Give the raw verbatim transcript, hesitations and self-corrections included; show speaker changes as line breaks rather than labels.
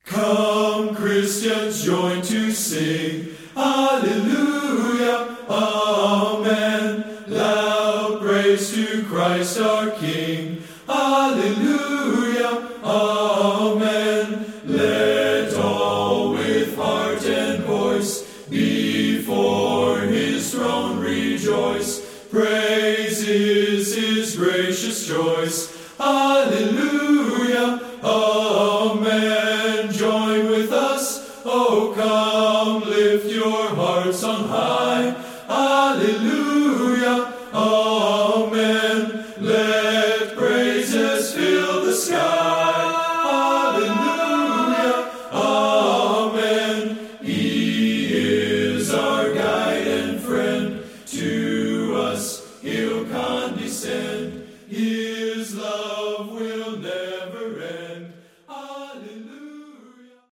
Come, Christians, join to sing, Alleluia, Amen. Loud praise to Christ our King, Alleluia, Amen. Let all with heart and voice before his throne rejoice. Praise is his gracious choice, Alleluia, Amen.